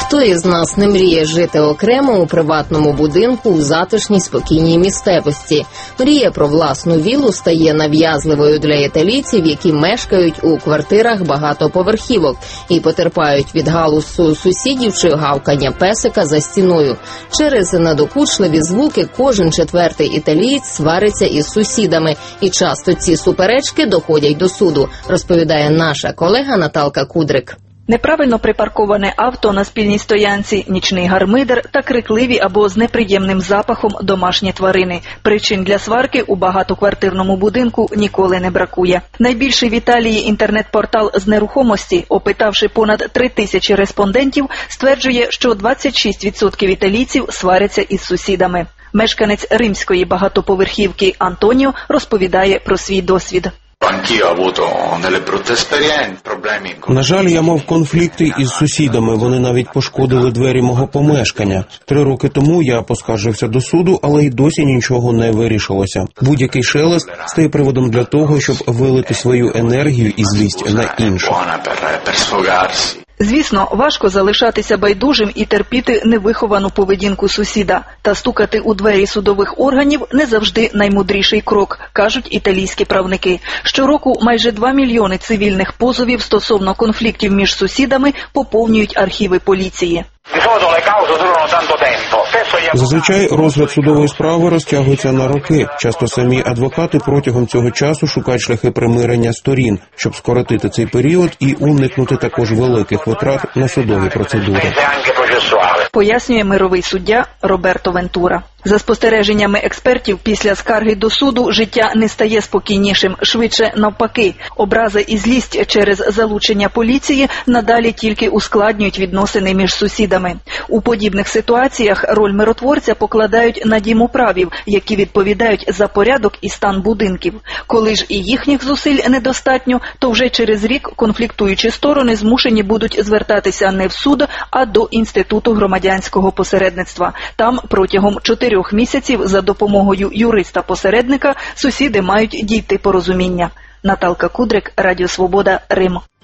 Хто із нас не мріє жити окремо у приватному будинку у затишній спокійній місцевості? Мрія про власну віллу стає нав'язливою для італійців, які мешкають у квартирах багатоповерхівок і потерпають від галасу сусідів чи гавкання песика за стіною. Через надокучливі звуки кожен четвертий італієць свариться із сусідами, і часто ці суперечки доходять до суду, розповідає наша колега Наталка Кудрик. Неправильно припарковане авто на спільній стоянці, нічний гармидер та крикливі або з неприємним запахом домашні тварини. Причин для сварки у багатоквартирному будинку ніколи не бракує. Найбільший в Італії інтернет-портал з нерухомості, опитавши понад 3000 респондентів, стверджує, що 26% італійців сваряться із сусідами. Мешканець римської багатоповерхівки Антоніо розповідає про свій досвід. На жаль, я мав конфлікти із сусідами, вони навіть пошкодили двері мого помешкання. 3 роки тому я поскаржився до суду, але й досі нічого не вирішилося. Будь-який шелест стає приводом для того, щоб вилити свою енергію і злість на інших. Звісно, важко залишатися байдужим і терпіти невиховану поведінку сусіда. Та стукати у двері судових органів не завжди наймудріший крок, кажуть італійські правники. Щороку майже 2 мільйони цивільних позовів стосовно конфліктів між сусідами поповнюють архіви поліції. Зазвичай розгляд судової справи розтягується на роки. Часто самі адвокати протягом цього часу шукають шляхи примирення сторін, щоб скоротити цей період і уникнути також великих витрат на судові процедури. Пояснює мировий суддя Роберто Вентура. За спостереженнями експертів, після скарги до суду життя не стає спокійнішим, швидше навпаки. Образи і злість через залучення поліції надалі тільки ускладнюють відносини між сусідами. У подібних ситуаціях роль миротворця покладають на дімоправів, які відповідають за порядок і стан будинків. Коли ж і їхніх зусиль недостатньо, то вже через рік конфліктуючі сторони змушені будуть звертатися не в суд, а до Інституту громадянського посередництва. Там протягом 4 місяців за допомогою юриста-посередника сусіди мають дійти порозуміння. Наталка Кудрик, Радіо Свобода, Рим.